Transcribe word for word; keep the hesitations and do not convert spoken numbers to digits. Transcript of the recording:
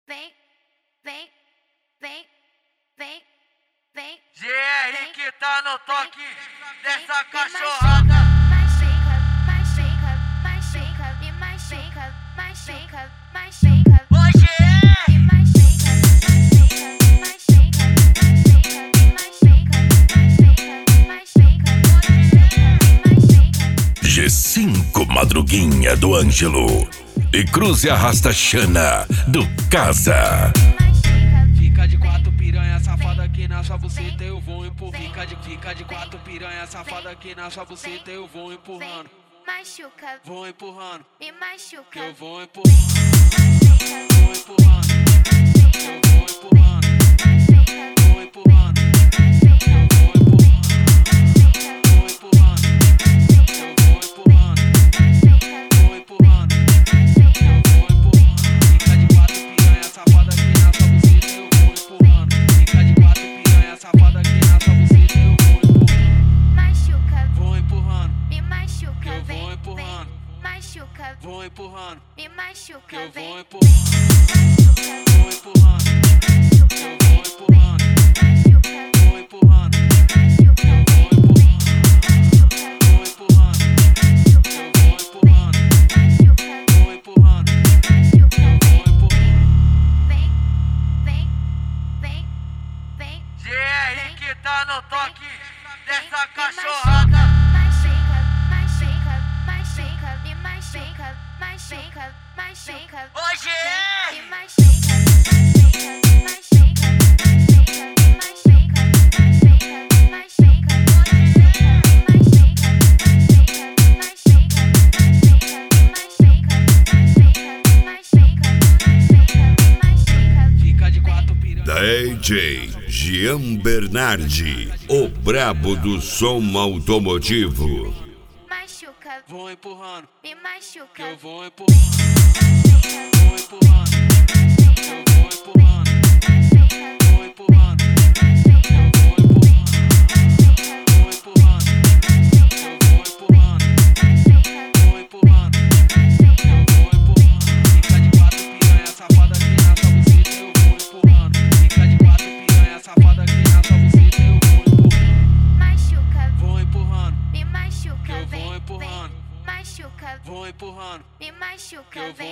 vem, vem, vem, vem, vem. G R que tá no toque dessa Mais cachorrada. checa, mais checa, mais checa, e mais checa, mais checa, mais checa. Ô G R! E mais checa, mais checa, mais checa, mais checa, mais checa, mais checa. G cinco Madruguinha do Ângelo e Cruze Arrasta Xana do Casa. Fica de quatro piranha safada aqui na sua buceta, eu vou empurrando. Fica de, fica de quatro piranha safada aqui na sua buceta, eu vou empurrando. Machuca, Vou empurrando, me machuca. eu vou empurrando. Vou empurrando, eu vou empurrando. Vou empurrando, eu vou empurrando. Vou empurrando, eu vou empurrando. Vou empurrando, eu vou empurrando. Fica de quatro piranha safada aqui na sua buceta, eu vou empurrando. Fica de quatro piranha safada aqui na sua buceta, eu vou empurrando. Machuca, Vou empurrando, me machuca. eu Vem, vou empurrando. machuca, Vou empurrando, me machuca. eu Vem, vou empurrando. Vou empurrando, eu vou empurrando. Vou empurrando, eu vou empurrando. Vou empurrando, eu vou empurrando. Vou empurrando, eu vou empurrando. vem, vem, vem, vem. G R que tá no toque dessa Me cachorrada. mais checa, mais checa, mais checa, e mais checa, mais checa, mais checa. Ô G R! E mais checa, mais checa, mais checa, mais checa, mais checa, mais checa, mais checa, mais checa, mais checa, mais checa, mais checa. Fica de quatro piranha. D J Jean Bernardi, o brabo do som automotivo. Machuca, Vou empurrando, me machuca. eu vou empurrando. Vou empurrando, eu vou empurrando. Vou empurrando, eu vou empurrando. Vou empurrando, eu vou empurrando. Vou empurrando, eu vou empurrando. Fica de quatro piranha safada aqui na sua buceta, eu vou empurrando. Fica de quatro piranha safada aqui na sua buceta, eu vou empurrando. Machuca, Vou empurrando, me machuca. eu vou Vem, empurrando. vem, machuca, vou empurrando. me machuca. Eu Vem,